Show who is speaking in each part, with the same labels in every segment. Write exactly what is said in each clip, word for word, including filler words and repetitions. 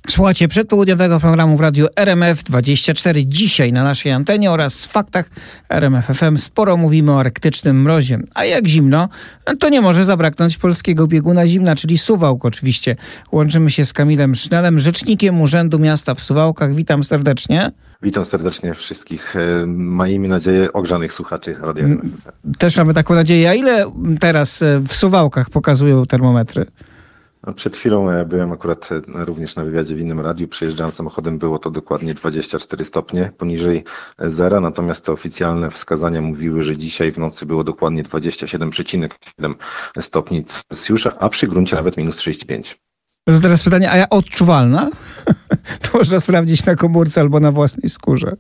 Speaker 1: Słuchajcie przedpołudniowego programu w radiu R M F dwadzieścia cztery. Dzisiaj na naszej antenie oraz w faktach R M F F M sporo mówimy o arktycznym mrozie. A jak zimno, to nie może zabraknąć polskiego bieguna zimna, czyli Suwałk oczywiście. Łączymy się z Kamilem Sznelem, rzecznikiem Urzędu Miasta w Suwałkach. Witam serdecznie.
Speaker 2: Witam serdecznie wszystkich, miejmy nadzieję, ogrzanych słuchaczy radia R M F F M.
Speaker 1: Też mamy taką nadzieję. A ile teraz w Suwałkach pokazują termometry?
Speaker 2: Przed chwilą byłem akurat również na wywiadzie w innym radiu. Przejeżdżałem samochodem, było to dokładnie dwadzieścia cztery stopnie poniżej zera, natomiast te oficjalne wskazania mówiły, że dzisiaj w nocy było dokładnie dwadzieścia siedem przecinek siedem stopni Celsjusza, a przy gruncie nawet minus trzydzieści pięć.
Speaker 1: To teraz pytanie, a ja odczuwalna? To można sprawdzić na komórce albo na własnej skórze.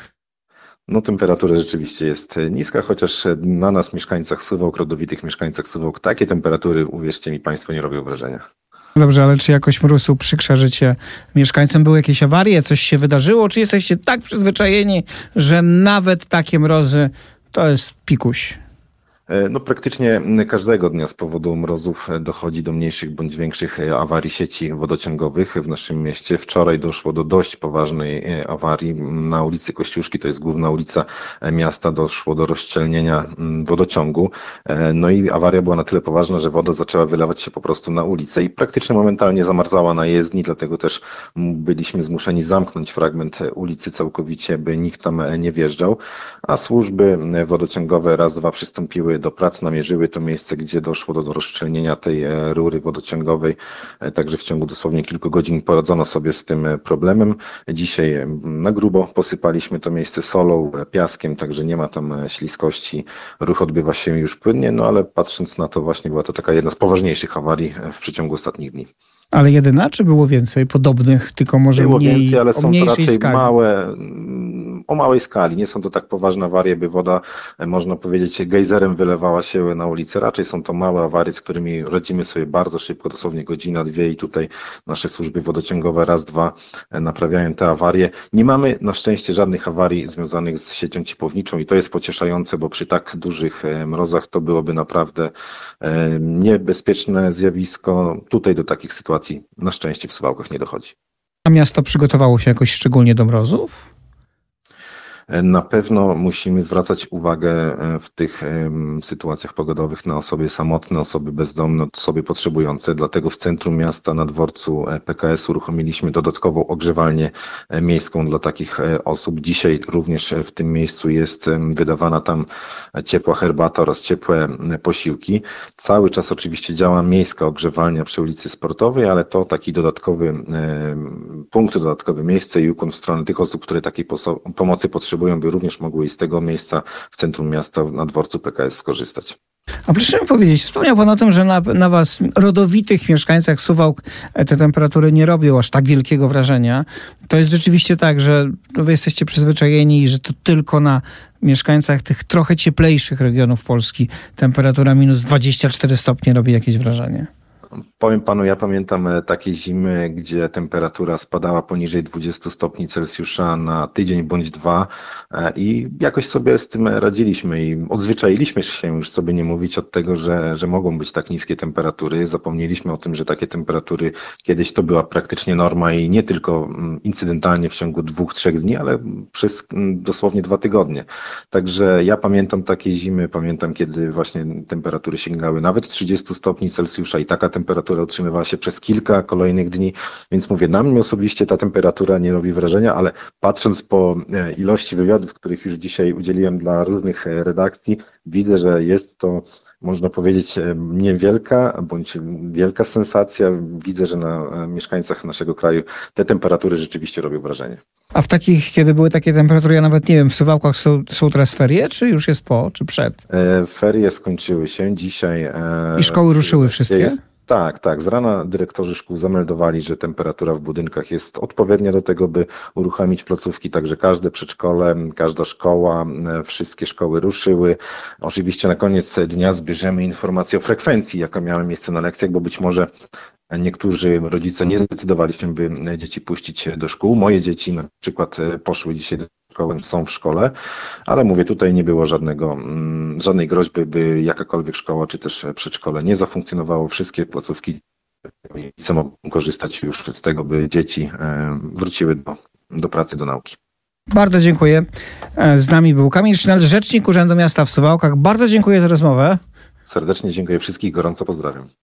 Speaker 2: No temperatura rzeczywiście jest niska, chociaż na nas, mieszkańcach Suwałk, rodowitych mieszkańcach Suwałk, takie temperatury, uwierzcie mi państwo, nie robią wrażenia.
Speaker 1: Dobrze, ale czy jakoś mróz uprzykrza życie mieszkańcom? Były jakieś awarie? Coś się wydarzyło? Czy jesteście tak przyzwyczajeni, że nawet takie mrozy to jest pikuś?
Speaker 2: No praktycznie każdego dnia z powodu mrozów dochodzi do mniejszych bądź większych awarii sieci wodociągowych w naszym mieście. Wczoraj doszło do dość poważnej awarii na ulicy Kościuszki, to jest główna ulica miasta, doszło do rozszczelnienia wodociągu. No i awaria była na tyle poważna, że woda zaczęła wylewać się po prostu na ulicę i praktycznie momentalnie zamarzała na jezdni, dlatego też byliśmy zmuszeni zamknąć fragment ulicy całkowicie, by nikt tam nie wjeżdżał, a służby wodociągowe raz, dwa przystąpiły do prac, namierzyły to miejsce, gdzie doszło do rozszczelnienia tej rury wodociągowej. Także w ciągu dosłownie kilku godzin poradzono sobie z tym problemem. Dzisiaj na grubo posypaliśmy to miejsce solą, piaskiem, także nie ma tam śliskości. Ruch odbywa się już płynnie, no ale patrząc na to, właśnie była to taka jedna z poważniejszych awarii w przeciągu ostatnich dni.
Speaker 1: Ale jedyna, czy było więcej podobnych, tylko może
Speaker 2: było
Speaker 1: mniej,
Speaker 2: więcej, ale są to raczej
Speaker 1: skali?
Speaker 2: małe, o małej skali. Nie są to tak poważne awarie, by woda, można powiedzieć, gejzerem wylewała się na ulicę. Raczej są to małe awarie, z którymi radzimy sobie bardzo szybko, dosłownie godzina, dwie i tutaj nasze służby wodociągowe raz, dwa naprawiają te awarie. Nie mamy na szczęście żadnych awarii związanych z siecią ciepłowniczą i to jest pocieszające, bo przy tak dużych mrozach to byłoby naprawdę niebezpieczne zjawisko. Tutaj do takich sytuacji na szczęście w Suwałkach nie dochodzi.
Speaker 1: A miasto przygotowało się jakoś szczególnie do mrozów?
Speaker 2: Na pewno musimy zwracać uwagę w tych sytuacjach pogodowych na osoby samotne, osoby bezdomne, osoby potrzebujące. Dlatego w centrum miasta na dworcu P K S uruchomiliśmy dodatkową ogrzewalnię miejską dla takich osób. Dzisiaj również w tym miejscu jest wydawana tam ciepła herbata oraz ciepłe posiłki. Cały czas oczywiście działa miejska ogrzewalnia przy ulicy Sportowej, ale to taki dodatkowy punkt, dodatkowe miejsce i ukłon w stronę tych osób, które takiej pomocy potrzebują, by również mogły z tego miejsca w centrum miasta na dworcu P K S skorzystać.
Speaker 1: A proszę mi powiedzieć, wspomniał Pan o tym, że na, na was, rodowitych mieszkańcach Suwałk, te temperatury nie robią aż tak wielkiego wrażenia. To jest rzeczywiście tak, że wy jesteście przyzwyczajeni i że to tylko na mieszkańcach tych trochę cieplejszych regionów Polski temperatura minus dwadzieścia cztery stopnie robi jakieś wrażenie.
Speaker 2: Powiem panu, ja pamiętam takie zimy, gdzie temperatura spadała poniżej dwudziestu stopni Celsjusza na tydzień bądź dwa i jakoś sobie z tym radziliśmy i odzwyczailiśmy się już, sobie nie mówić, od tego, że, że mogą być tak niskie temperatury. Zapomnieliśmy o tym, że takie temperatury kiedyś to była praktycznie norma i nie tylko incydentalnie w ciągu dwóch, trzech dni, ale przez dosłownie dwa tygodnie. Także ja pamiętam takie zimy, pamiętam kiedy właśnie temperatury sięgały nawet trzydziestu stopni Celsjusza i taka temperatura utrzymywała się przez kilka kolejnych dni, więc mówię, na mnie osobiście ta temperatura nie robi wrażenia, ale patrząc po ilości wywiadów, których już dzisiaj udzieliłem dla różnych redakcji, widzę, że jest to, można powiedzieć, niewielka bądź wielka sensacja. Widzę, że na mieszkańcach naszego kraju te temperatury rzeczywiście robią wrażenie.
Speaker 1: A w takich, kiedy były takie temperatury, ja nawet nie wiem, w Suwałkach są, są teraz ferie, czy już jest po, czy przed?
Speaker 2: E, ferie skończyły się dzisiaj. E,
Speaker 1: I szkoły ruszyły wszystkie?
Speaker 2: Jest, tak, tak. Z rana dyrektorzy szkół zameldowali, że temperatura w budynkach jest odpowiednia do tego, by uruchomić placówki, także każde przedszkole, każda szkoła, wszystkie szkoły ruszyły. Oczywiście na koniec dnia zbierzemy informację o frekwencji, jaka miała miejsce na lekcjach, bo być może niektórzy rodzice nie zdecydowali się, by dzieci puścić do szkół. Moje dzieci na przykład poszły dzisiaj do szkoły, są w szkole, ale mówię, tutaj nie było żadnego, żadnej groźby, by jakakolwiek szkoła czy też przedszkole nie zafunkcjonowało. Wszystkie placówki rodzice mogą korzystać już z tego, by dzieci wróciły do, do pracy, do nauki.
Speaker 1: Bardzo dziękuję. Z nami był Kamil Sznel, rzecznik Urzędu Miasta w Suwałkach. Bardzo dziękuję za rozmowę.
Speaker 2: Serdecznie dziękuję, wszystkich gorąco pozdrawiam.